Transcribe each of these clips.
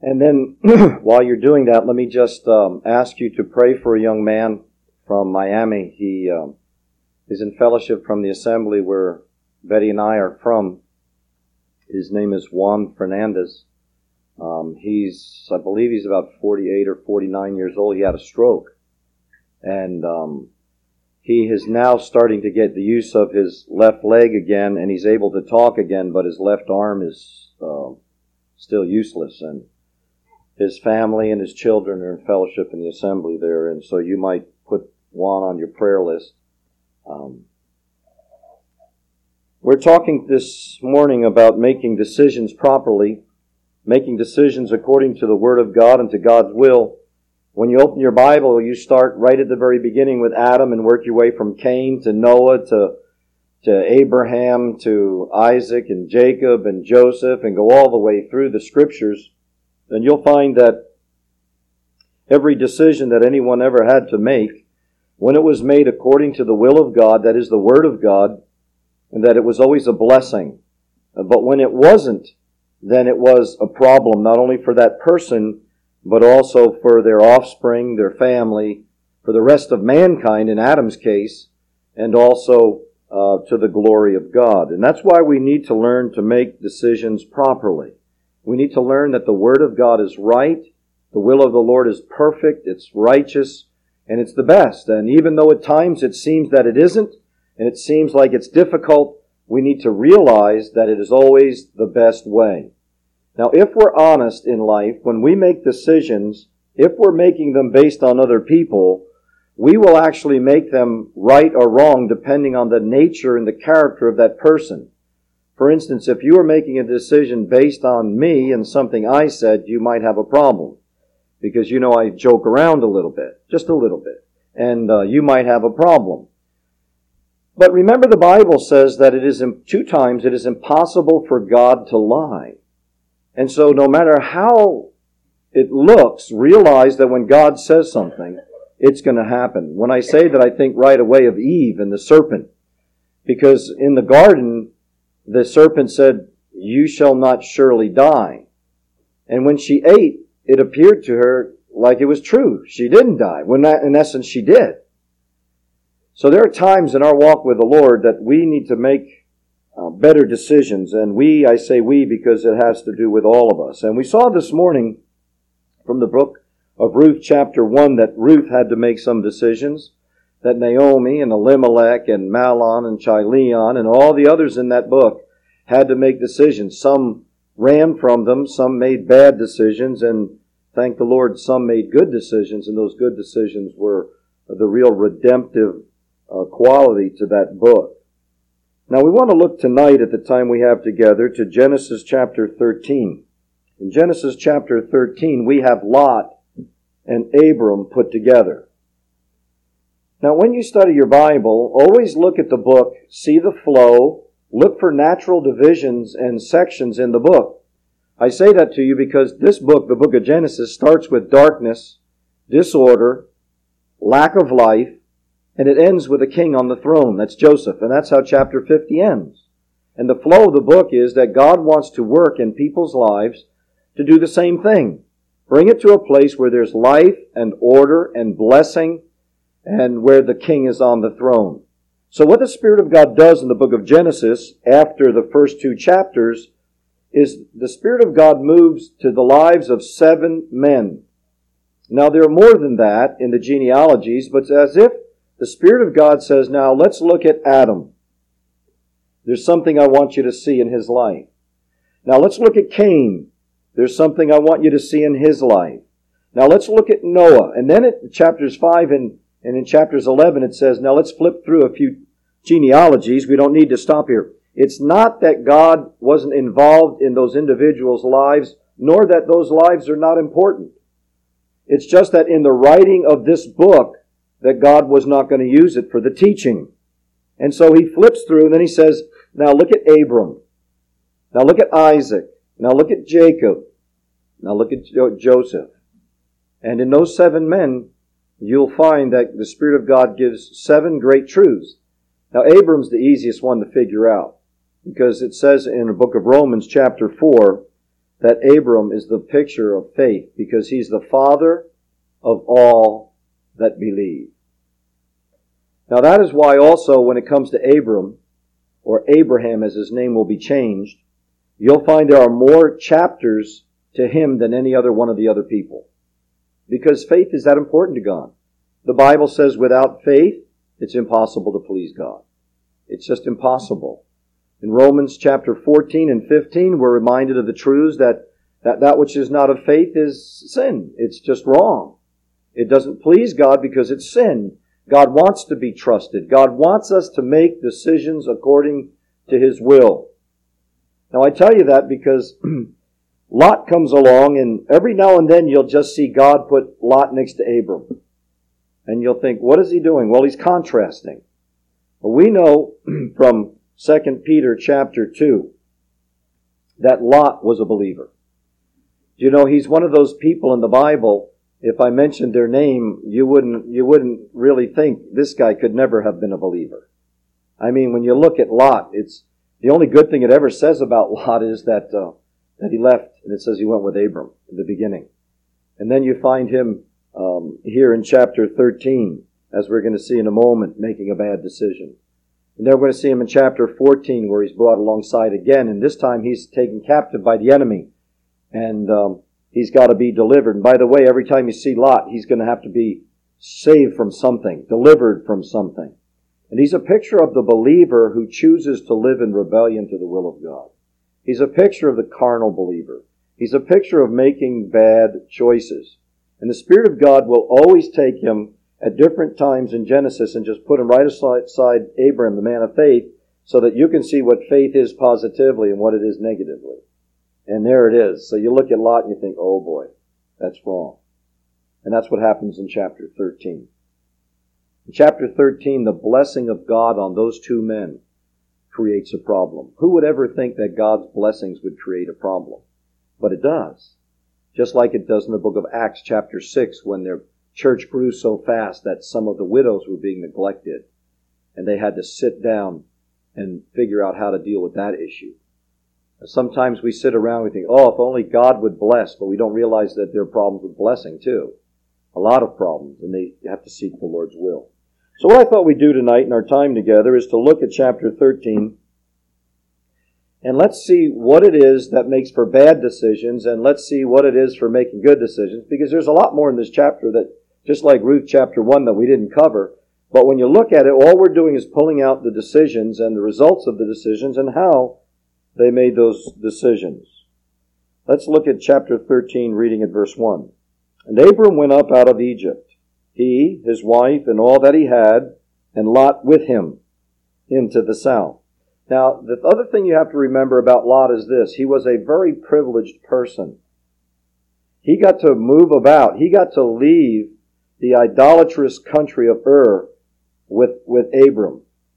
And then, while you're doing that, let me just ask you to pray for a young man from Miami. He is in fellowship from the assembly where Betty and I are from. His name is Juan Fernandez. I believe he's about 48 or 49 years old. He had a stroke. And he is now starting to get the use of his left leg again, and he's able to talk again, but his left arm is still useless. And his family and his children are in fellowship in the assembly there, and so you might put Juan on your prayer list. We're talking this morning about making decisions properly, making decisions according to the Word of God and to God's will. When you open your Bible, you start right at the very beginning with Adam and work your way from Cain to Noah to Abraham to Isaac and Jacob and Joseph and go all the way through the Scriptures. And you'll find that every decision that anyone ever had to make, when it was made according to the will of God, that is the Word of God, and that it was always a blessing. But when it wasn't, then it was a problem, not only for that person, but also for their offspring, their family, for the rest of mankind in Adam's case, and also to the glory of God. And that's why we need to learn to make decisions properly. We need to learn that the Word of God is right, the will of the Lord is perfect, it's righteous, and it's the best. And even though at times it seems that it isn't, and it seems like it's difficult, we need to realize that it is always the best way. Now, if we're honest in life, when we make decisions, if we're making them based on other people, we will actually make them right or wrong depending on the nature and the character of that person. For instance, if you are making a decision based on me and something I said, you might have a problem. Because, I joke around a little bit, just a little bit. And you might have a problem. But remember, the Bible says that it is impossible for God to lie. And so no matter how it looks, realize that when God says something, it's going to happen. When I say that, I think right away of Eve and the serpent. Because in the garden, the serpent said, "You shall not surely die." And when she ate, it appeared to her like it was true. She didn't die. When in essence, she did. So there are times in our walk with the Lord that we need to make better decisions. And I say we because it has to do with all of us. And we saw this morning from the book of Ruth chapter 1 that Ruth had to make some decisions. That Naomi and Elimelech and Mahlon and Chilion and all the others in that book had to make decisions. Some ran from them, some made bad decisions, and thank the Lord, some made good decisions, and those good decisions were the real redemptive quality to that book. Now we want to look tonight at the time we have together to Genesis chapter 13. In Genesis chapter 13 we have Lot and Abram put together. Now when you study your Bible, always look at the book, see the flow, look for natural divisions and sections in the book. I say that to you because this book, the book of Genesis, starts with darkness, disorder, lack of life, and it ends with a king on the throne. That's Joseph. And that's how chapter 50 ends. And the flow of the book is that God wants to work in people's lives to do the same thing. Bring it to a place where there's life and order and blessing and where the king is on the throne. So what the Spirit of God does in the book of Genesis after the first two chapters is the Spirit of God moves to the lives of 7 men. Now there are more than that in the genealogies, but it's as if the Spirit of God says, now let's look at Adam. There's something I want you to see in his life. Now let's look at Cain. There's something I want you to see in his life. Now let's look at Noah. And then in chapters 5 and in chapters 11 it says, now let's flip through a few genealogies. We don't need to stop here. It's not that God wasn't involved in those individuals' lives, nor that those lives are not important. It's just that in the writing of this book, that God was not going to use it for the teaching. And so he flips through and then he says, now look at Abram. Now look at Isaac. Now look at Jacob. Now look at Joseph. And in those 7 men, you'll find that the Spirit of God gives 7 great truths. Now Abram's the easiest one to figure out, because it says in the book of Romans chapter 4 that Abram is the picture of faith because he's the father of all that believe. Now that is why also when it comes to Abram, or Abraham as his name will be changed, you'll find there are more chapters to him than any other one of the other people. Because faith is that important to God. The Bible says without faith, it's impossible to please God. It's just impossible. In Romans chapter 14 and 15, we're reminded of the truths that which is not of faith is sin. It's just wrong. It doesn't please God because it's sin. God wants to be trusted. God wants us to make decisions according to His will. Now I tell you that because Lot comes along, and every now and then you'll just see God put Lot next to Abram. And you'll think, what is he doing? Well, he's contrasting. Well, we know from 2 Peter chapter 2 that Lot was a believer. You know, he's one of those people in the Bible, if I mentioned their name, you wouldn't really think this guy could never have been a believer. I mean, when you look at Lot, it's the only good thing it ever says about Lot is that he left, and it says he went with Abram in the beginning. And then you find him here in chapter 13, as we're going to see in a moment, making a bad decision. And then we're going to see him in chapter 14, where he's brought alongside again, and this time he's taken captive by the enemy, and he's got to be delivered. And by the way, every time you see Lot, he's going to have to be saved from something, delivered from something. And he's a picture of the believer who chooses to live in rebellion to the will of God. He's a picture of the carnal believer. He's a picture of making bad choices. And the Spirit of God will always take him at different times in Genesis and just put him right aside Abraham, the man of faith, so that you can see what faith is positively and what it is negatively. And there it is. So you look at Lot and you think, oh boy, that's wrong. And that's what happens in chapter 13. In chapter 13, the blessing of God on those two men creates a problem. Who would ever think that God's blessings would create a problem? But it does. Just like it does in the book of Acts chapter 6, when their church grew so fast that some of the widows were being neglected, and they had to sit down and figure out how to deal with that issue. Sometimes we sit around and we think, oh, if only God would bless, but we don't realize that there are problems with blessing too. A lot of problems, and they have to seek the Lord's will. So what I thought we'd do tonight in our time together is to look at chapter 13, and let's see what it is that makes for bad decisions, and let's see what it is for making good decisions, because there's a lot more in this chapter that, just like Ruth chapter 1, that we didn't cover. But when you look at it, all we're doing is pulling out the decisions and the results of the decisions and how they made those decisions. Let's look at chapter 13, reading at verse 1. And Abram went up out of Egypt, he, his wife, and all that he had, and Lot with him, into the south. Now, the other thing you have to remember about Lot is this. He was a very privileged person. He got to move about. He got to leave the idolatrous country of Ur with Abram.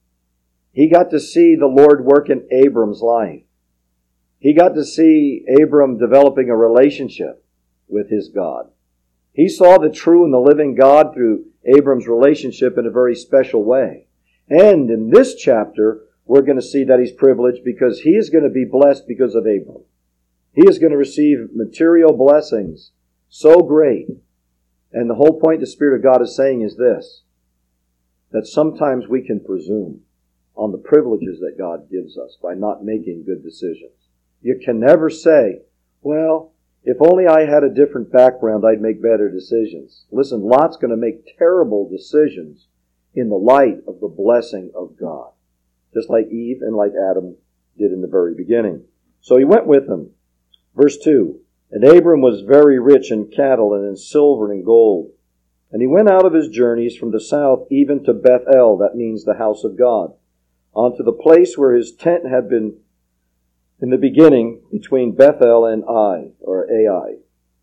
He got to see the Lord work in Abram's life. He got to see Abram developing a relationship with his God. He saw the true and the living God through Abram's relationship in a very special way. And in this chapter, we're going to see that he's privileged because he is going to be blessed because of Abram. He is going to receive material blessings so great. And the whole point the Spirit of God is saying is this, that sometimes we can presume on the privileges that God gives us by not making good decisions. You can never say, well, if only I had a different background, I'd make better decisions. Listen, Lot's going to make terrible decisions in the light of the blessing of God, just like Eve and like Adam did in the very beginning. So he went with them. Verse 2, and Abram was very rich in cattle and in silver and in gold. And he went out of his journeys from the south even to Bethel, that means the house of God, onto the place where his tent had been in the beginning between Bethel and Ai, or Ai,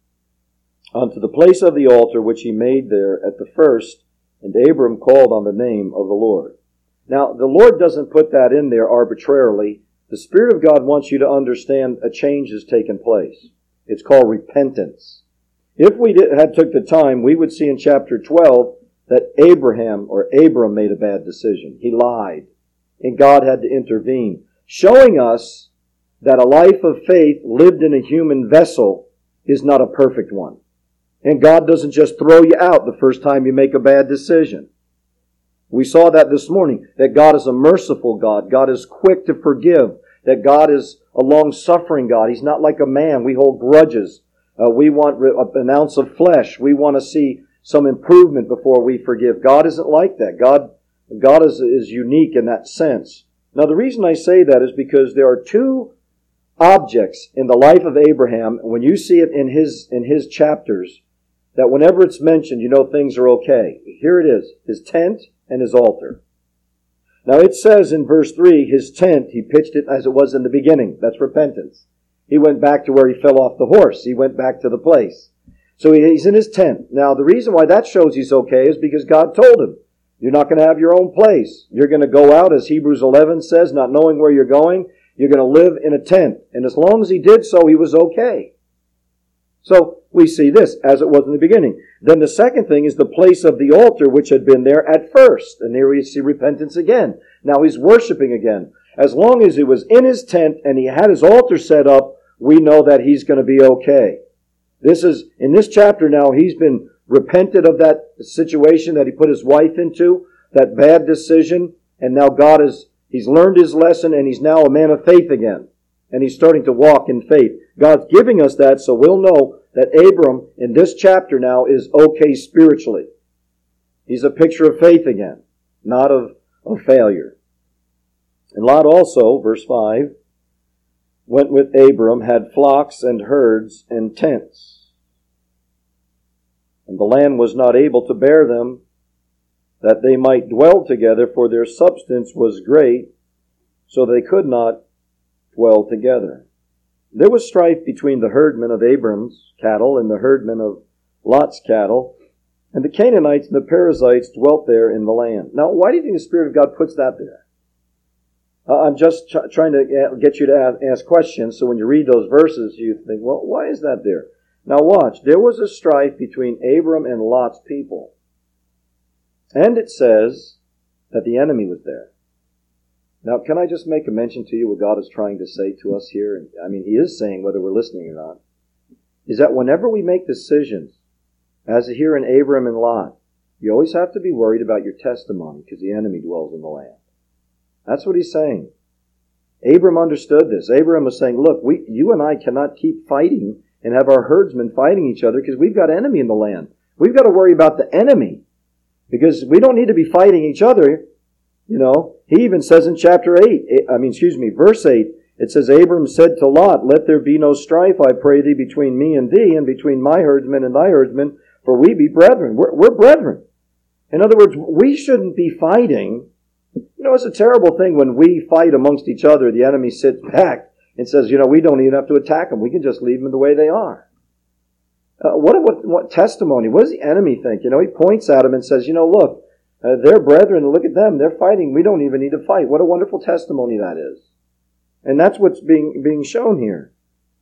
unto the place of the altar which he made there at the first, and Abram called on the name of the Lord. Now, the Lord doesn't put that in there arbitrarily. The Spirit of God wants you to understand a change has taken place. It's called repentance. If we had took the time, we would see in chapter 12 that Abram made a bad decision. He lied, and God had to intervene, showing us that a life of faith lived in a human vessel is not a perfect one. And God doesn't just throw you out the first time you make a bad decision. We saw that this morning, that God is a merciful God. God is quick to forgive. That God is a long-suffering God. He's not like a man. We hold grudges. We want an ounce of flesh. We want to see some improvement before we forgive. God isn't like that. God is unique in that sense. Now, the reason I say that is because there are two objects in the life of Abraham, when you see it in his chapters, that whenever it's mentioned, you know things are okay. Here it is, his tent and his altar. Now it says in verse 3, his tent, he pitched it as it was in the beginning. That's repentance. He went back to where he fell off the horse. He went back to the place. So he's in his tent. Now the reason why that shows he's okay is because God told him, you're not going to have your own place. You're going to go out, as Hebrews 11 says, not knowing where you're going. You're going to live in a tent. And as long as he did so, he was okay. So we see this as it was in the beginning. Then the second thing is the place of the altar which had been there at first. And here we see repentance again. Now he's worshiping again. As long as he was in his tent and he had his altar set up, we know that he's going to be okay. In this chapter now, he's been repented of that situation that he put his wife into, that bad decision, and now he's learned his lesson and he's now a man of faith again. And he's starting to walk in faith. God's giving us that so we'll know that Abram in this chapter now is okay spiritually. He's a picture of faith again, not of failure. And Lot also, verse 5, went with Abram, had flocks and herds and tents. And the land was not able to bear them, that they might dwell together, for their substance was great, so they could not dwell together. There was strife between the herdmen of Abram's cattle and the herdmen of Lot's cattle, and the Canaanites and the Perizzites dwelt there in the land. Now, why do you think the Spirit of God puts that there? I'm just trying to get you to ask questions, so when you read those verses, you think, well, why is that there? Now watch, there was a strife between Abram and Lot's people. And it says that the enemy was there. Now, can I just make a mention to you what God is trying to say to us here? I mean, He is saying, whether we're listening or not, is that whenever we make decisions, as here in Abram and Lot, you always have to be worried about your testimony because the enemy dwells in the land. That's what He's saying. Abram understood this. Abram was saying, look, you and I cannot keep fighting and have our herdsmen fighting each other because we've got enemy in the land. We've got to worry about the enemy because we don't need to be fighting each other. You know, he even says in verse 8, it says, Abram said to Lot, let there be no strife, I pray thee, between me and thee, and between my herdsmen and thy herdsmen, for we be brethren. We're brethren. In other words, we shouldn't be fighting. You know, it's a terrible thing when we fight amongst each other, the enemy sits back and says, you know, we don't even have to attack them. We can just leave them the way they are. What testimony? What does the enemy think? You know, he points at them and says, you know, look, they're brethren, look at them, they're fighting, we don't even need to fight. What a wonderful testimony that is. And that's what's being shown here.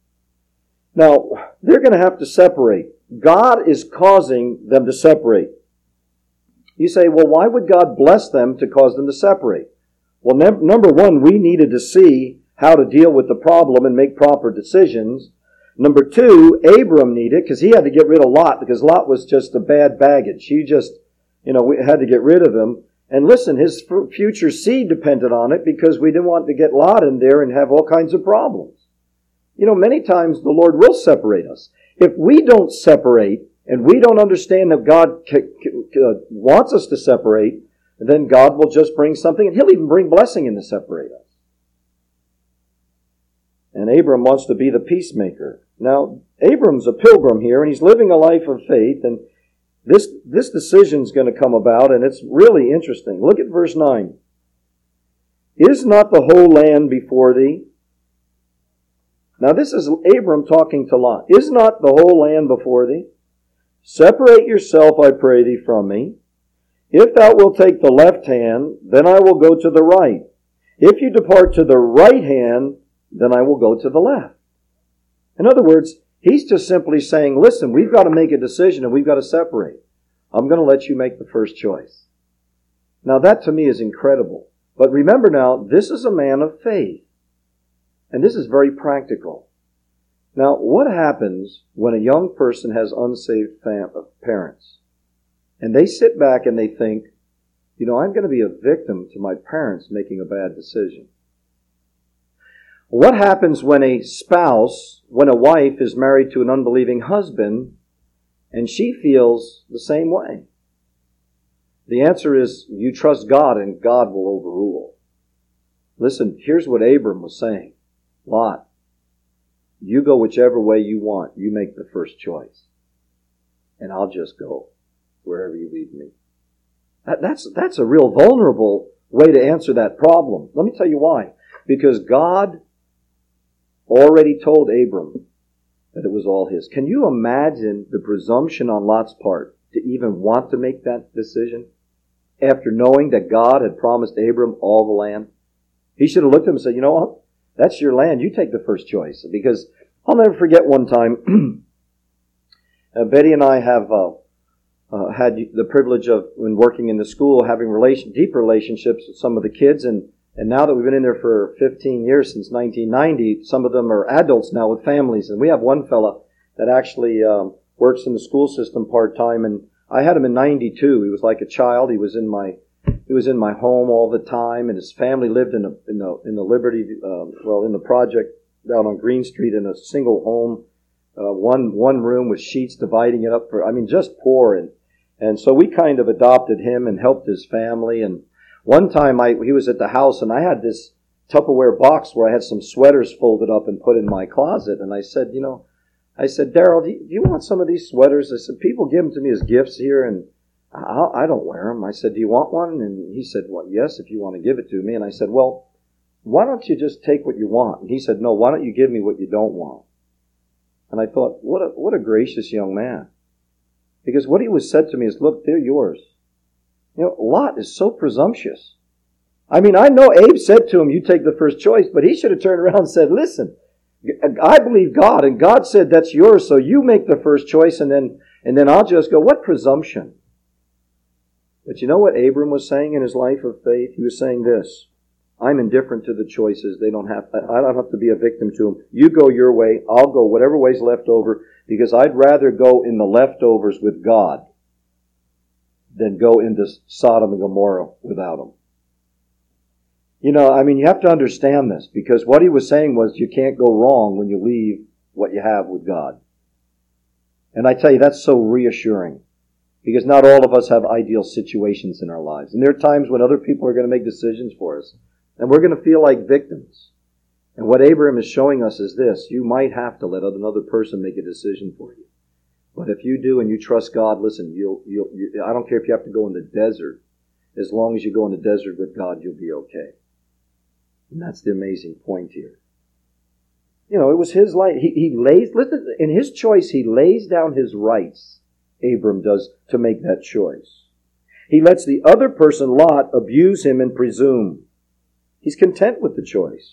Now, they're going to have to separate. God is causing them to separate. You say, well, why would God bless them to cause them to separate? Well, number one, we needed to see how to deal with the problem and make proper decisions. Number two, Abram needed, because he had to get rid of Lot, because Lot was just a bad baggage. He just, we had to get rid of him. And listen, his future seed depended on it because we didn't want to get Lot in there and have all kinds of problems. Many times the Lord will separate us. If we don't separate and we don't understand that God wants us to separate, then God will just bring something, and He'll even bring blessing in to separate us. And Abram wants to be the peacemaker. Now, Abram's a pilgrim here, and he's living a life of faith, and this decision's going to come about, and it's really interesting. Look at verse 9. Is not the whole land before thee? Now this is Abram talking to Lot. Is not the whole land before thee? Separate yourself, I pray thee, from me. If thou wilt take the left hand, then I will go to the right. If you depart to the right hand, then I will go to the left. In other words, he's just simply saying, listen, we've got to make a decision and we've got to separate. I'm going to let you make the first choice. Now that to me is incredible. But remember now, this is a man of faith. And this is very practical. Now, what happens when a young person has unsaved parents? And they sit back and they think, I'm going to be a victim to my parents making a bad decision. What happens when a wife is married to an unbelieving husband and she feels the same way? The answer is, you trust God and God will overrule. Listen, here's what Abram was saying. Lot, you go whichever way you want. You make the first choice. And I'll just go wherever you lead me. That's a real vulnerable way to answer that problem. Let me tell you why. Because God already told Abram that it was all his. Can you imagine the presumption on Lot's part to even want to make that decision after knowing that God had promised Abram all the land? He should have looked at him and said, what? That's your land. You take the first choice. Because I'll never forget one time, Betty and I have had the privilege of, when working in the school, having deep relationships with some of the kids. And now that we've been in there for 15 years, since 1990, some of them are adults now with families. And we have one fella that actually works in the school system part-time. And I had him in 92. He was like a child. He was in my home all the time, and his family lived in the Liberty, in the project down on Green Street in a single home, one room with sheets dividing it up just poor, and so we kind of adopted him and helped his family. And one time he was at the house, and I had this Tupperware box where I had some sweaters folded up and put in my closet, and I said, Daryl, do you want some of these sweaters? I said, people give them to me as gifts here, and I don't wear them. I said, do you want one? And he said, well, yes, if you want to give it to me. And I said, well, why don't you just take what you want? And he said, no, why don't you give me what you don't want? And I thought, what a gracious young man. Because what he was said to me is, look, they're yours. Lot is so presumptuous. I know Abe said to him, you take the first choice, but he should have turned around and said, listen, I believe God, and God said that's yours, so you make the first choice, and then I'll just go. What presumption? But you know what Abram was saying in his life of faith? He was saying this: I'm indifferent to the choices. I don't have to be a victim to them. You go your way, I'll go whatever way's left over, because I'd rather go in the leftovers with God than go into Sodom and Gomorrah without Him. You have to understand this, because what he was saying was you can't go wrong when you leave what you have with God. And I tell you, that's so reassuring. Because not all of us have ideal situations in our lives. And there are times when other people are going to make decisions for us. And we're going to feel like victims. And what Abraham is showing us is this: you might have to let another person make a decision for you. But if you do and you trust God, listen, I don't care if you have to go in the desert. As long as you go in the desert with God, you'll be okay. And that's the amazing point here. It was his life. Listen, in his choice, he lays down his rights. Abram does, to make that choice. He lets the other person, Lot, abuse him and presume. He's content with the choice.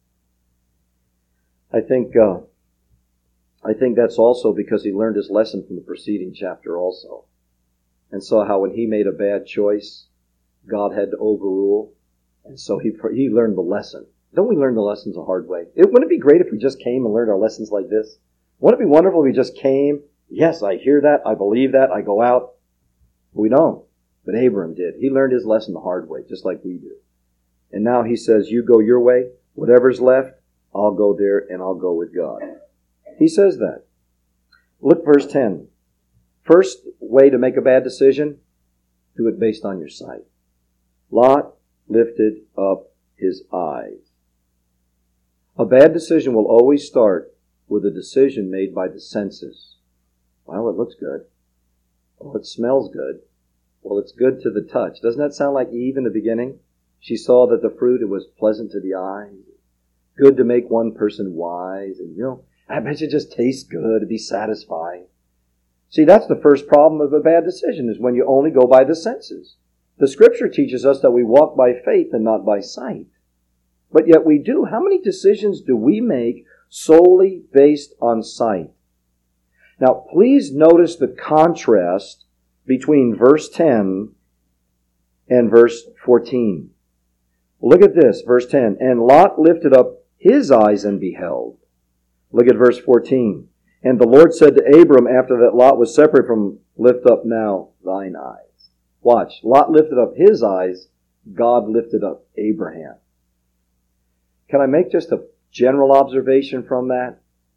I think that's also because he learned his lesson from the preceding chapter also, and saw how when he made a bad choice, God had to overrule, and so he learned the lesson. Don't we learn the lessons the hard way? Wouldn't it be great if we just came and learned our lessons like this? Wouldn't it be wonderful if we just came? Yes, I hear that, I believe that, I go out. We don't. But Abram did. He learned his lesson the hard way, just like we do. And now he says, you go your way, whatever's left, I'll go there and I'll go with God. He says that. Look, verse 10. First way to make a bad decision, do it based on your sight. Lot lifted up his eyes. A bad decision will always start with a decision made by the senses. Well, it looks good. Well, it smells good. Well, it's good to the touch. Doesn't that sound like Eve in the beginning? She saw that the fruit, it was pleasant to the eyes, good to make one person wise, and I bet it just tastes good to be satisfying. See, that's the first problem of a bad decision, is when you only go by the senses. The Scripture teaches us that we walk by faith and not by sight. But yet we do. How many decisions do we make solely based on sight? Now, please notice the contrast between verse 10 and verse 14. Look at this, verse 10. And Lot lifted up his eyes and beheld. Look at verse 14. And the Lord said to Abram after that Lot was separated from him, lift up now thine eyes. Watch. Lot lifted up his eyes. God lifted up Abraham. Can I make just a general observation from that?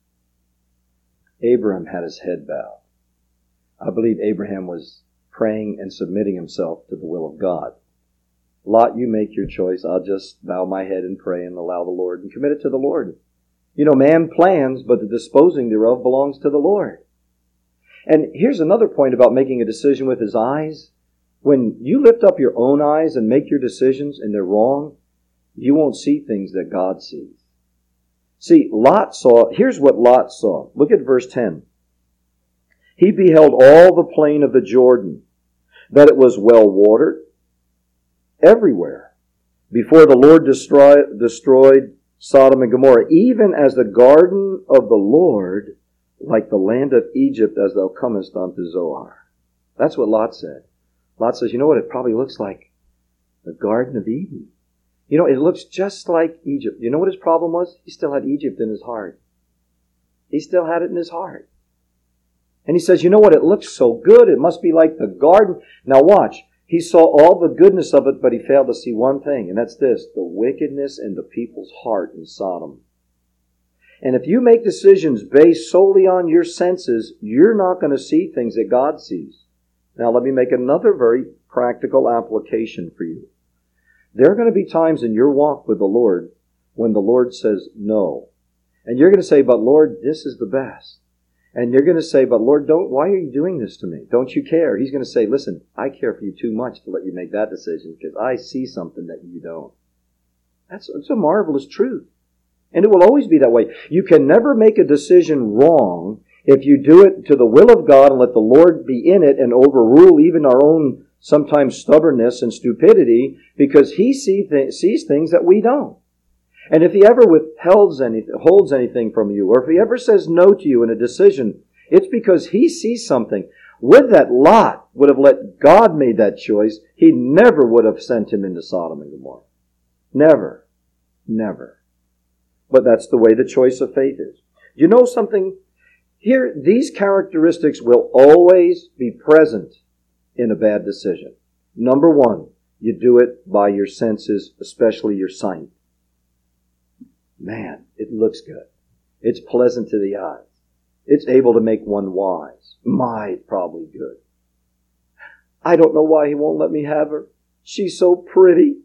Abraham had his head bowed. I believe Abraham was praying and submitting himself to the will of God. Lot, you make your choice. I'll just bow my head and pray and allow the Lord and commit it to the Lord. You know, man plans, but the disposing thereof belongs to the Lord. And here's another point about making a decision with his eyes. When you lift up your own eyes and make your decisions and they're wrong, you won't see things that God sees. See, Lot saw, here's what Lot saw. Look at verse 10. He beheld all the plain of the Jordan, that it was well watered everywhere, before the Lord destroyed Sodom and Gomorrah, even as the garden of the Lord, like the land of Egypt, as thou comest unto Zoar. That's what Lot said. Lot says, you know what it probably looks like? The Garden of Eden. You know, it looks just like Egypt. You know what his problem was? He still had Egypt in his heart. He still had it in his heart. And he says, you know what? It looks so good. It must be like the garden. Now watch. He saw all the goodness of it, but he failed to see one thing, and that's this, the wickedness in the people's heart in Sodom. And if you make decisions based solely on your senses, you're not going to see things that God sees. Now let me make another very practical application for you. There are going to be times in your walk with the Lord when the Lord says no. And you're going to say, but Lord, this is the best. And you're going to say, but Lord, why are you doing this to me? Don't you care? He's going to say, listen, I care for you too much to let you make that decision because I see something that you don't. That's a marvelous truth. And it will always be that way. You can never make a decision wrong if you do it to the will of God and let the Lord be in it and overrule even our own sometimes stubbornness and stupidity, because He sees things that we don't. And if He ever holds anything from you, or if He ever says no to you in a decision, it's because He sees something. Would that Lot would have let God make that choice, He never would have sent him into Sodom and Gomorrah. Never. Never. But that's the way the choice of faith is. You know something? Here, these characteristics will always be present in a bad decision. Number one, you do it by your senses, especially your sight. Man, it looks good. It's pleasant to the eyes. It's able to make one wise. It's probably good. I don't know why he won't let me have her. She's so pretty.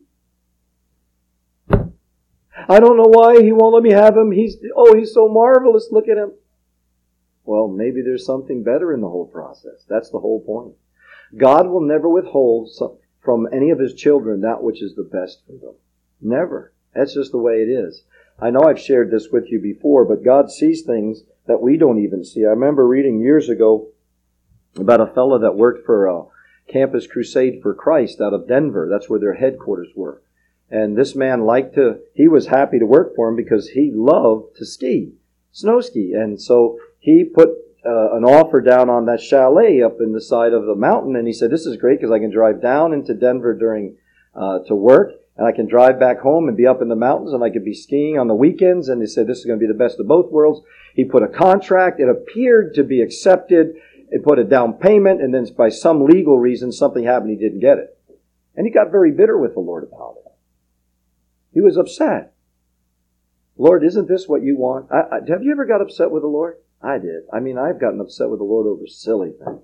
I don't know why he won't let me have him. He's so marvelous. Look at him. Well, maybe there's something better in the whole process. That's the whole point. God will never withhold from any of His children that which is the best for them. Never. That's just the way it is. I know I've shared this with you before, but God sees things that we don't even see. I remember reading years ago about a fellow that worked for Campus Crusade for Christ out of Denver. That's where their headquarters were. And this man he was happy to work for him because he loved to ski, snow ski. And so he put an offer down on that chalet up in the side of the mountain, and he said, this is great because I can drive down into Denver to work, and I can drive back home and be up in the mountains, and I could be skiing on the weekends. And he said, this is going to be the best of both worlds. He put a contract. It appeared to be accepted. It put a down payment, and then by some legal reason, something happened. He didn't get it. And he got very bitter with the Lord about it. He was upset. Lord, isn't this what you want? Have you ever got upset with the Lord? I did. I've gotten upset with the Lord over silly things.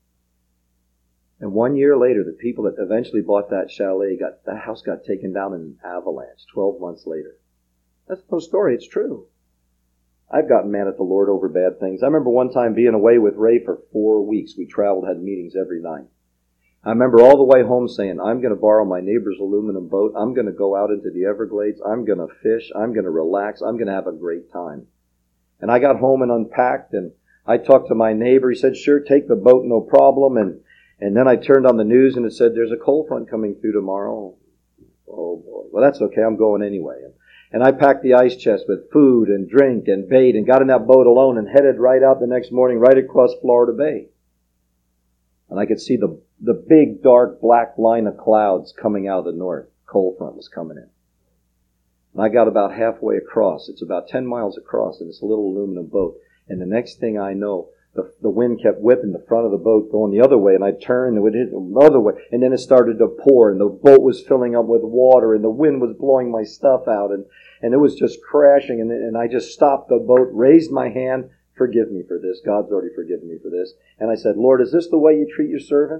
And 1 year later, the people that eventually bought that chalet, that house got taken down in an avalanche 12 months later. That's no story. It's true. I've gotten mad at the Lord over bad things. I remember one time being away with Ray for 4 weeks. We traveled, had meetings every night. I remember all the way home saying, I'm going to borrow my neighbor's aluminum boat. I'm going to go out into the Everglades. I'm going to fish. I'm going to relax. I'm going to have a great time. And I got home and unpacked, and I talked to my neighbor. He said, sure, take the boat, no problem. And then I turned on the news, and it said, there's a cold front coming through tomorrow. Oh, boy. Well, that's okay. I'm going anyway. And I packed the ice chest with food and drink and bait and got in that boat alone and headed right out the next morning right across Florida Bay. And I could see the big, dark, black line of clouds coming out of the north. Cold front was coming in. And I got about halfway across. It's about 10 miles across in this little aluminum boat. And the next thing I know, the wind kept whipping the front of the boat going the other way, and I turned and it would hit the other way. And then it started to pour, and the boat was filling up with water, and the wind was blowing my stuff out, and it was just crashing. And I just stopped the boat, raised my hand, forgive me for this. God's already forgiven me for this. And I said, Lord, is this the way you treat your servant?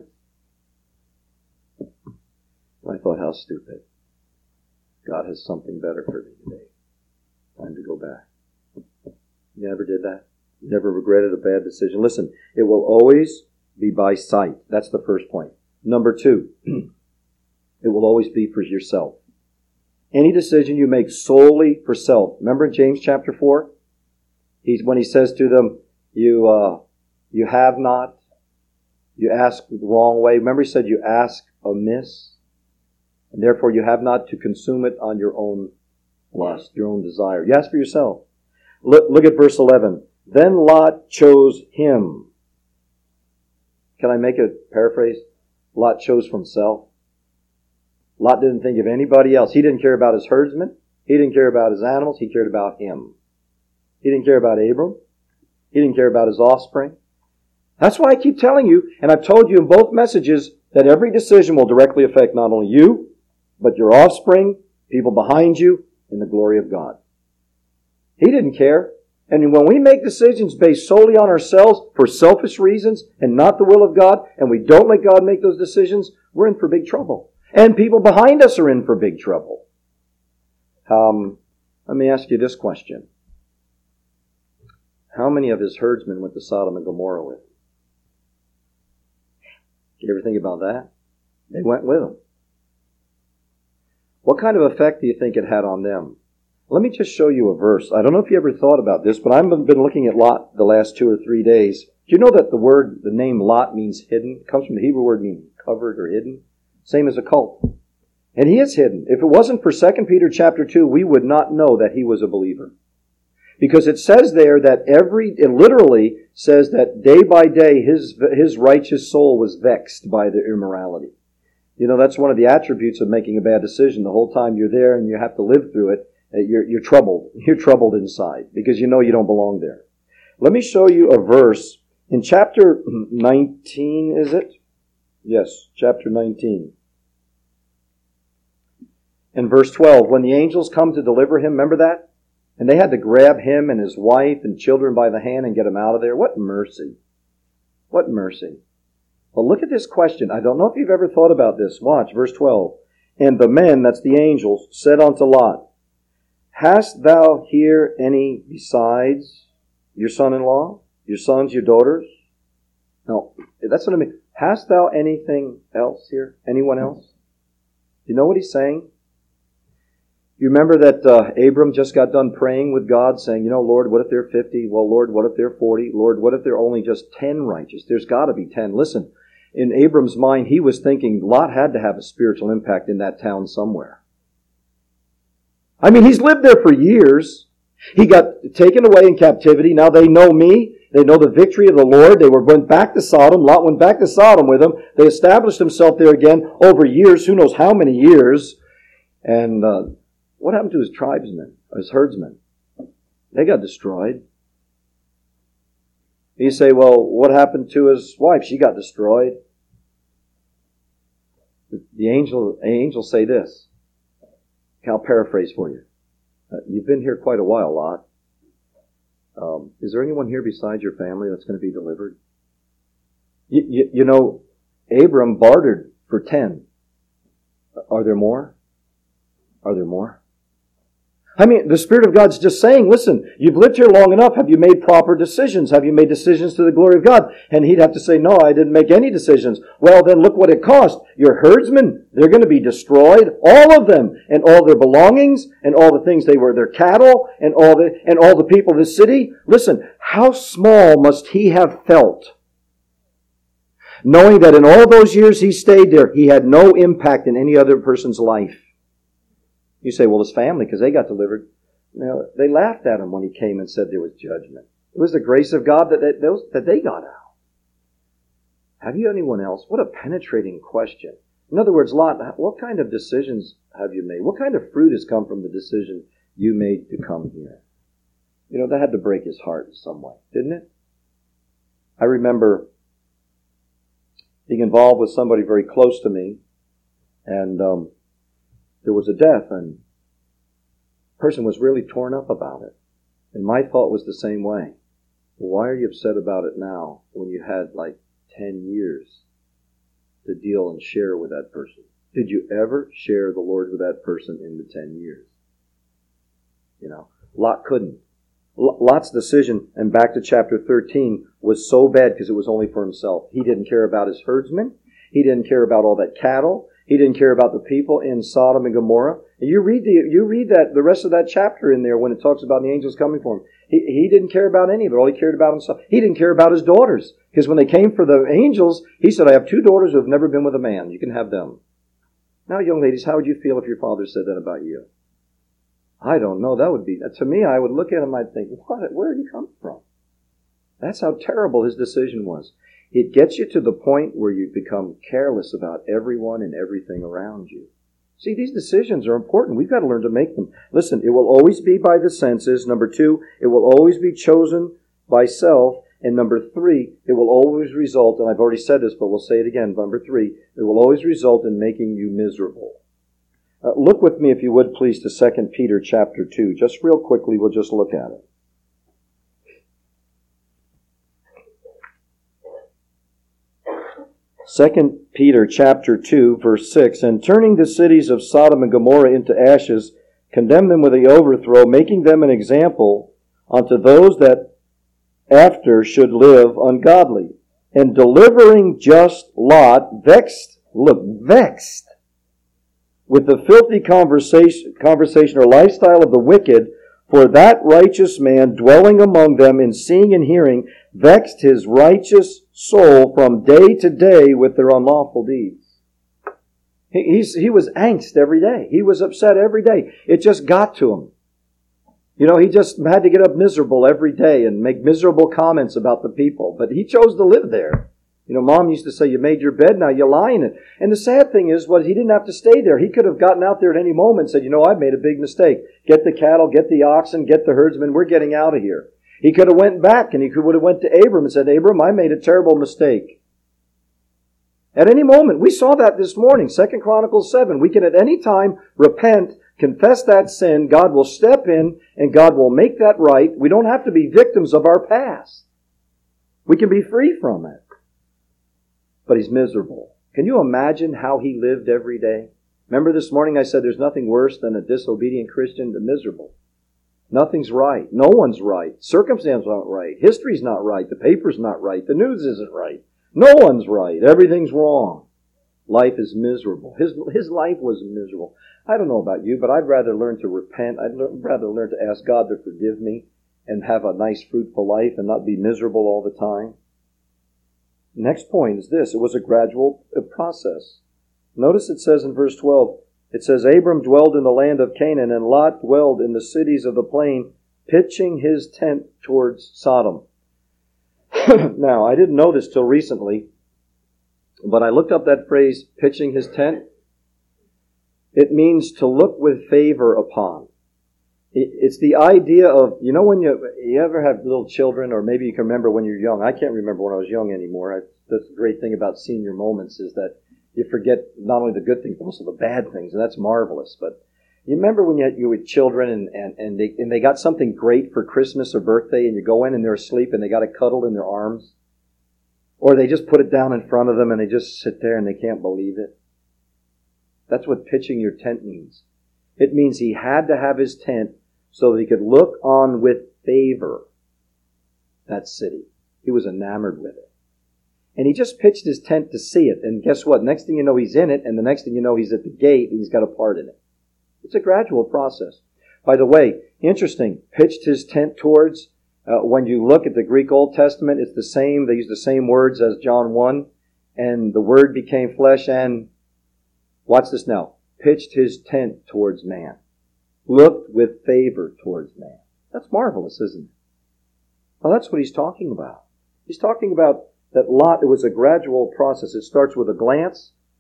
And I thought, how stupid. God has something better for me today. Time to go back. You never did that? You never regretted a bad decision? Listen, it will always be by sight. That's the first point. Number 2, it will always be for yourself. Any decision you make solely for self. Remember in James chapter 4? When he says to them, you have not, you ask the wrong way. Remember he said you ask amiss, and therefore you have not to consume it on your own lust, your own desire. You ask for yourself. Look at verse 11. Then Lot chose him. Can I make a paraphrase? Lot chose from self. Lot didn't think of anybody else. He didn't care about his herdsmen. He didn't care about his animals. He cared about him. He didn't care about Abram. He didn't care about his offspring. That's why I keep telling you, and I've told you in both messages, that every decision will directly affect not only you, but your offspring, people behind you, and the glory of God. He didn't care. And when we make decisions based solely on ourselves for selfish reasons and not the will of God, and we don't let God make those decisions, we're in for big trouble. And people behind us are in for big trouble. Let me ask you this question. How many of his herdsmen went to Sodom and Gomorrah with him? Did you ever think about that? They went with him. What kind of effect do you think it had on them? Let me just show you a verse. I don't know if you ever thought about this, but I've been looking at Lot the last 2 or 3 days. Do you know that the name Lot means hidden? It comes from the Hebrew word meaning covered or hidden. Same as a cult. And he is hidden. If it wasn't for 2 Peter chapter 2, we would not know that he was a believer. Because it says there that it literally says that day by day his righteous soul was vexed by the immorality. You know, that's one of the attributes of making a bad decision. The whole time you're there and you have to live through it, you're troubled. You're troubled inside because you know you don't belong there. Let me show you a verse in chapter 19, is it? Yes, chapter 19. In verse 12, when the angels come to deliver him, remember that? And they had to grab him and his wife and children by the hand and get him out of there. What mercy. What mercy. Well, look at this question. I don't know if you've ever thought about this. Watch, verse 12. And the men, that's the angels, said unto Lot, Hast thou here any besides your son-in-law, your sons, your daughters? No, that's what I mean. Hast thou anything else here? Anyone else? You know what he's saying? You remember that Abram just got done praying with God, saying, you know, Lord, what if there are 50? Well, Lord, what if there are 40? Lord, what if there are only just 10 righteous? There's got to be 10. Listen, in Abram's mind, he was thinking Lot had to have a spiritual impact in that town somewhere. I mean, he's lived there for years. He got taken away in captivity. Now they know me. They know the victory of the Lord. They went back to Sodom. Lot went back to Sodom with him. They established himself there again over years, who knows how many years. And what happened to his tribesmen, his herdsmen? They got destroyed. You say, well, what happened to his wife? She got destroyed. The angels say this. I'll paraphrase for you. You've been here quite a while, Lot. Is there anyone here besides your family that's going to be delivered? You know, Abram bartered for 10. Are there more? Are there more? I mean, the Spirit of God's just saying, listen, you've lived here long enough. Have you made proper decisions? Have you made decisions to the glory of God? And he'd have to say, no, I didn't make any decisions. Well, then look what it cost. Your herdsmen, they're going to be destroyed. All of them. And all their belongings and all the things they were, their cattle and all the people of the city. Listen, how small must he have felt? Knowing that in all those years he stayed there, he had no impact in any other person's life. You say, well, his family, because they got delivered. Now, they laughed at him when he came and said there was judgment. It was the grace of God that they got out. Have you anyone else? What a penetrating question. In other words, Lot, what kind of decisions have you made? What kind of fruit has come from the decision you made to come here? You know, that had to break his heart in some way, didn't it? I remember being involved with somebody very close to me, and there was a death, and the person was really torn up about it. And my thought was the same way. Well, why are you upset about it now when you had like 10 years to deal and share with that person? Did you ever share the Lord with that person in the 10 years? You know, Lot couldn't. Lot's decision, and back to chapter 13, was so bad because it was only for himself. He didn't care about his herdsmen. He didn't care about all that cattle. He didn't care about the people in Sodom and Gomorrah. And you read that the rest of that chapter in there when it talks about the angels coming for him. He didn't care about any of it. All he cared about himself. He didn't care about his daughters. Because when they came for the angels, he said, I have 2 daughters who have never been with a man. You can have them. Now, young ladies, how would you feel if your father said that about you? I don't know. That would be, to me, I would look at him, I'd think, where did he come from? That's how terrible his decision was. It gets you to the point where you become careless about everyone and everything around you. See, these decisions are important. We've got to learn to make them. Listen, it will always be by the senses. Number 2, it will always be chosen by self. And number 3, it will always result, and I've already said this, but we'll say it again. Number 3, it will always result in making you miserable. Look with me, if you would, please, to 2 Peter chapter 2. Just real quickly, we'll just look at it. 2 Peter chapter 2, verse 6, And turning the cities of Sodom and Gomorrah into ashes, condemn them with the overthrow, making them an example unto those that after should live ungodly. And delivering just Lot, vexed with the filthy conversation or lifestyle of the wicked, for that righteous man dwelling among them in seeing and hearing vexed his righteous soul from day to day with their unlawful deeds. He was angst every day. He was upset every day. It just got to him. You know, he just had to get up miserable every day and make miserable comments about the people. But he chose to live there. You know, Mom used to say, you made your bed, now you lie in it. And the sad thing is, he didn't have to stay there. He could have gotten out there at any moment and said, you know, I've made a big mistake. Get the cattle, get the oxen, get the herdsmen. We're getting out of here. He could have went back and would have went to Abram and said, Abram, I made a terrible mistake. At any moment, we saw that this morning, 2 Chronicles 7. We can at any time repent, confess that sin. God will step in and God will make that right. We don't have to be victims of our past. We can be free from it. But he's miserable. Can you imagine how he lived every day? Remember this morning I said there's nothing worse than a disobedient Christian, but miserable. Nothing's right. No one's right. Circumstances aren't right. History's not right. The paper's not right. The news isn't right. No one's right. Everything's wrong. Life is miserable. His life was miserable. I don't know about you, but I'd rather learn to repent. I'd rather learn to ask God to forgive me and have a nice, fruitful life and not be miserable all the time. Next point is this. It was a gradual process. Notice it says in verse 12, it says, Abram dwelled in the land of Canaan, and Lot dwelled in the cities of the plain, pitching his tent towards Sodom. Now, I didn't know this till recently, but I looked up that phrase, pitching his tent. It means to look with favor upon. It's the idea of, you know, when you ever have little children, or maybe you can remember when you're young. I can't remember when I was young anymore. That's the great thing about senior moments is that you forget not only the good things, but also the bad things, and that's marvelous. But you remember when you were children and they got something great for Christmas or birthday, and you go in and they're asleep and they got it cuddled in their arms? Or they just put it down in front of them and they just sit there and they can't believe it? That's what pitching your tent means. It means he had to have his tent so that he could look on with favor that city. He was enamored with it. And he just pitched his tent to see it. And guess what? Next thing you know, he's in it. And the next thing you know, he's at the gate and he's got a part in it. It's a gradual process. By the way, interesting, pitched his tent towards, when you look at the Greek Old Testament, it's the same. They use the same words as John 1. And the Word became flesh and, watch this now, pitched his tent towards man. Looked with favor towards man. That's marvelous, isn't it? Well, that's what he's talking about. He's talking about that Lot, it was a gradual process. It starts with a glance,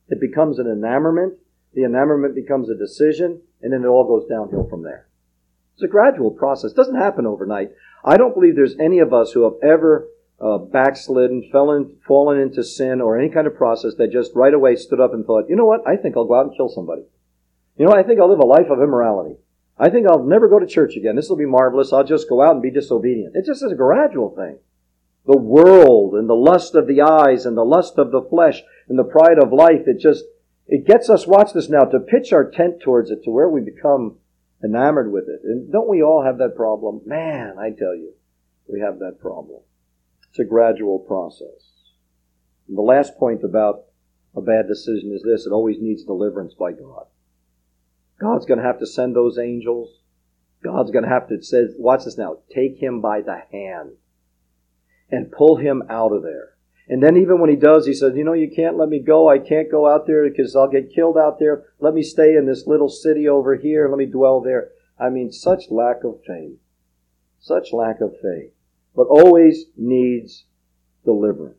It becomes an enamorment. The enamorment becomes a decision, and then it all goes downhill from there. It's a gradual process. It doesn't happen overnight. I don't believe there's any of us who have ever backslidden, fallen into sin or any kind of process that just right away stood up and thought, you know what, I think I'll go out and kill somebody. You know, I think I'll live a life of immorality. I think I'll never go to church again. This will be marvelous. I'll just go out and be disobedient. It just is a gradual thing. The world and the lust of the eyes and the lust of the flesh and the pride of life, it gets us, watch this now, to pitch our tent towards it to where we become enamored with it. And don't we all have that problem? Man, I tell you, we have that problem. It's a gradual process. And the last point about a bad decision is this: it always needs deliverance by God. God's going to have to send those angels. God's going to have to say, watch this now, take him by the hand and pull him out of there. And then even when he does, he says, you know, you can't let me go. I can't go out there because I'll get killed out there. Let me stay in this little city over here. Let me dwell there. I mean, such lack of faith. Such lack of faith. But always needs deliverance.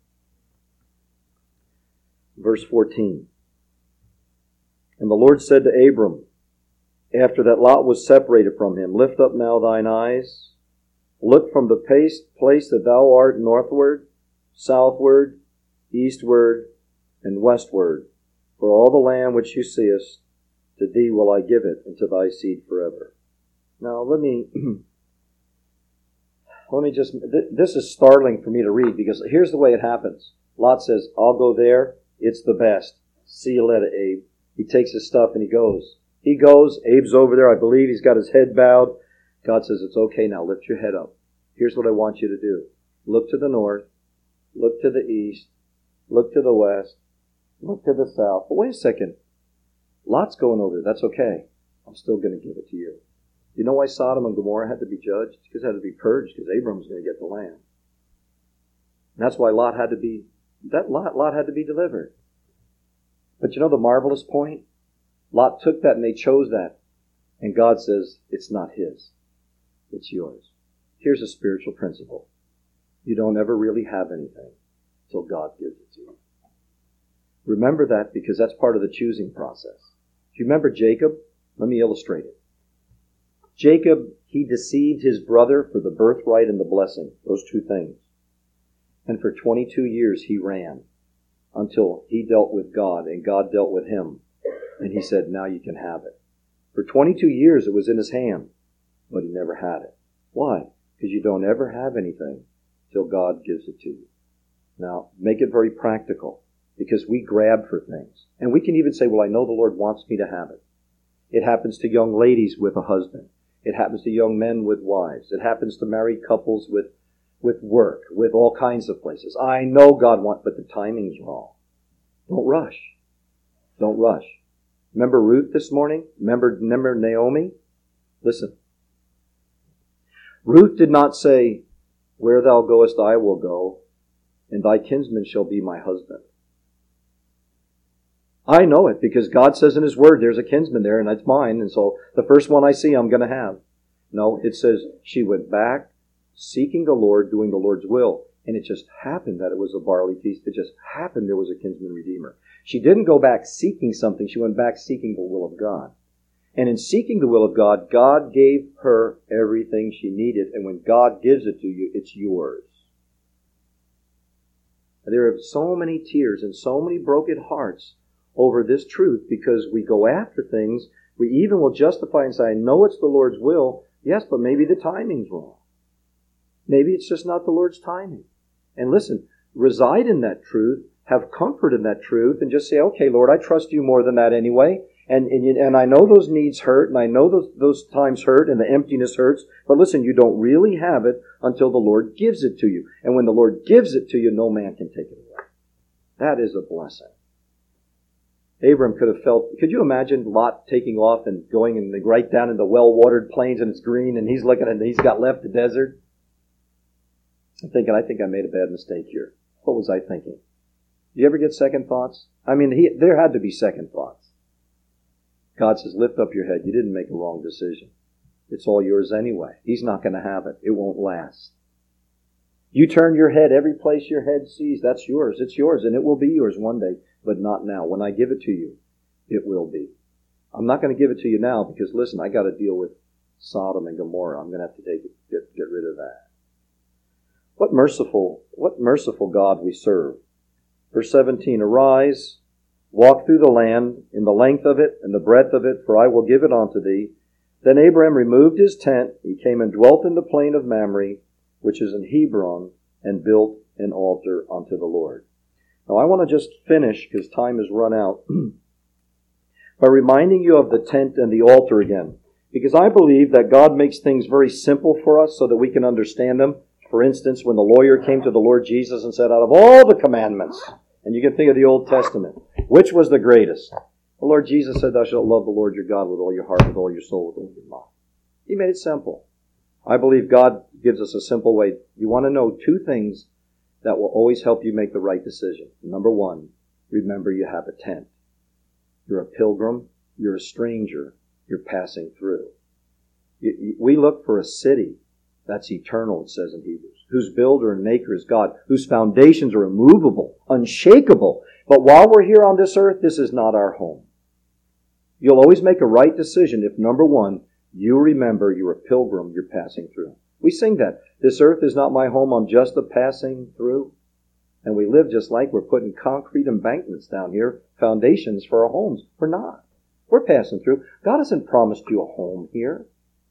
Verse 14. And the Lord said to Abram, after that Lot was separated from him, lift up now thine eyes, look from the place that thou art northward, southward, eastward, and westward. For all the land which you seest, to thee will I give it, and to thy seed forever. Now let me just, this is startling for me to read, because here's the way it happens. Lot says, I'll go there, it's the best. See you later, Abe. He takes his stuff and he goes. He goes, Abe's over there, I believe he's got his head bowed. God says, it's okay now, lift your head up. Here's what I want you to do. Look to the north, look to the east, look to the west, look to the south. But wait a second. Lot's going over there. That's okay. I'm still going to give it to you. You know why Sodom and Gomorrah had to be judged? Because it had to be purged, because Abram was going to get the land. And that's why Lot had to be delivered. But you know the marvelous point? Lot took that and they chose that. And God says, it's not his. It's yours. Here's a spiritual principle. You don't ever really have anything until God gives it to you. Remember that, because that's part of the choosing process. If you remember Jacob, let me illustrate it. Jacob, he deceived his brother for the birthright and the blessing, those two things. And for 22 years he ran until he dealt with God and God dealt with him. And he said, now you can have it. For 22 years it was in his hand, but he never had it. Why? Because you don't ever have anything till God gives it to you. Now, make it very practical, because we grab for things. And we can even say, well, I know the Lord wants me to have it. It happens to young ladies with a husband. It happens to young men with wives. It happens to married couples with work, with all kinds of places. I know God wants, but the timing's wrong. Don't rush. Don't rush. Remember Ruth this morning? Remember Naomi? Listen. Ruth did not say, where thou goest I will go, and thy kinsman shall be my husband. I know it, because God says in His Word, there's a kinsman there, and that's mine, and so the first one I see, I'm going to have. No, it says she went back, seeking the Lord, doing the Lord's will. And it just happened that it was a barley feast. It just happened there was a kinsman redeemer. She didn't go back seeking something. She went back seeking the will of God. And in seeking the will of God, God gave her everything she needed. And when God gives it to you, it's yours. There are so many tears and so many broken hearts over this truth, because we go after things. We even will justify and say, I know it's the Lord's will. Yes, but maybe the timing's wrong. Maybe it's just not the Lord's timing. And listen, reside in that truth, have comfort in that truth, and just say, okay, Lord, I trust you more than that anyway. And I know those needs hurt, and I know those times hurt, and the emptiness hurts. But listen, you don't really have it until the Lord gives it to you. And when the Lord gives it to you, no man can take it away. That is a blessing. Abram could you imagine Lot taking off and going right down in the well-watered plains, and it's green, and he's looking and he's got left the desert? I'm thinking, I think I made a bad mistake here. What was I thinking? Do you ever get second thoughts? I mean, there had to be second thoughts. God says, lift up your head. You didn't make a wrong decision. It's all yours anyway. He's not going to have it. It won't last. You turn your head, every place your head sees, that's yours. It's yours, and it will be yours one day, but not now. When I give it to you, it will be. I'm not going to give it to you now because, listen, I got to deal with Sodom and Gomorrah. I'm going to have to get rid of that. What merciful God we serve. Verse 17, Arise, walk through the land in the length of it and the breadth of it, for I will give it unto thee. Then Abraham removed his tent. He came and dwelt in the plain of Mamre, which is in Hebron, and built an altar unto the Lord. Now I want to just finish, because time has run out, by reminding you of the tent and the altar again. Because I believe that God makes things very simple for us so that we can understand them. For instance, when the lawyer came to the Lord Jesus and said, out of all the commandments, and you can think of the Old Testament, which was the greatest? The Lord Jesus said, thou shalt love the Lord your God with all your heart, with all your soul, with all your mind. He made it simple. I believe God gives us a simple way. You want to know two things that will always help you make the right decision. Number one, remember you have a tent. You're a pilgrim. You're a stranger. You're passing through. We look for a city that's eternal, it says in Hebrews, whose builder and maker is God, whose foundations are immovable, unshakable. But while we're here on this earth, this is not our home. You'll always make a right decision if, number one, you remember you're a pilgrim, you're passing through. We sing that. This earth is not my home, I'm just a passing through. And we live just like we're putting concrete embankments down here, foundations for our homes. We're not. We're passing through. God hasn't promised you a home here.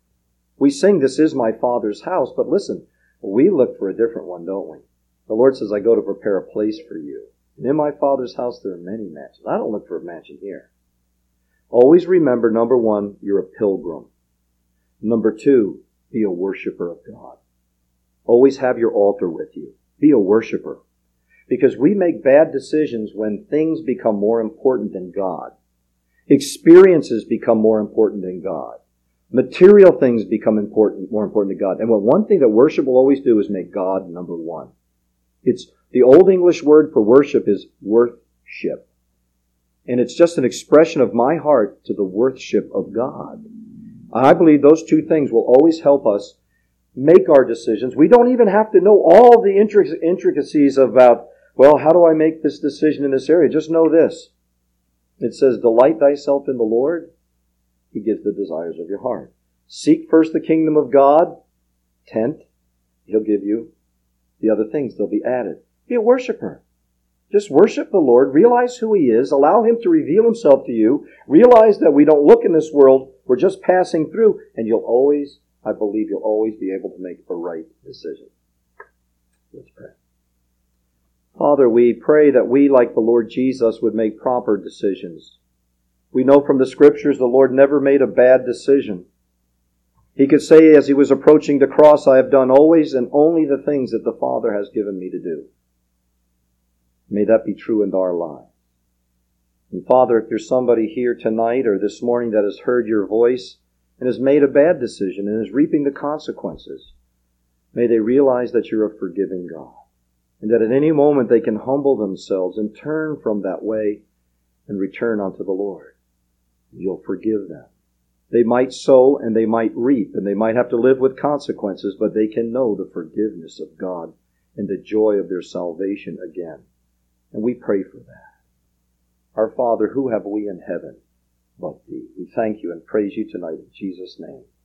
We sing, this is my Father's house, but listen, we look for a different one, don't we? The Lord says, I go to prepare a place for you. And in my Father's house there are many mansions. I don't look for a mansion here. Always remember, number one, you're a pilgrim. Number two, be a worshiper of God. Always have your altar with you. Be a worshiper. Because we make bad decisions when things become more important than God. Experiences become more important than God. Material things become more important to God. And one thing that worship will always do is make God number one. It's the Old English word for worship is worthship. And it's just an expression of my heart to the worthship of God. I believe those two things will always help us make our decisions. We don't even have to know all the intricacies about, well, how do I make this decision in this area? Just know this. It says, delight thyself in the Lord. He gives the desires of your heart. Seek first the kingdom of God. Tent. He'll give you the other things. They'll be added. Be a worshiper. Just worship the Lord. Realize who He is. Allow Him to reveal Himself to you. Realize that we don't look in this world. We're just passing through. And I believe you'll always be able to make a right decision. Let's pray. Father, we pray that we, like the Lord Jesus, would make proper decisions. We know from the Scriptures the Lord never made a bad decision. He could say as He was approaching the cross, I have done always and only the things that the Father has given me to do. May that be true in our lives. And Father, if there's somebody here tonight or this morning that has heard your voice and has made a bad decision and is reaping the consequences, may they realize that you're a forgiving God. And that at any moment they can humble themselves and turn from that way and return unto the Lord. You'll forgive them. They might sow and they might reap and they might have to live with consequences, but they can know the forgiveness of God and the joy of their salvation again. And we pray for that. Our Father, who have we in heaven but Thee? We thank You and praise You tonight in Jesus' name.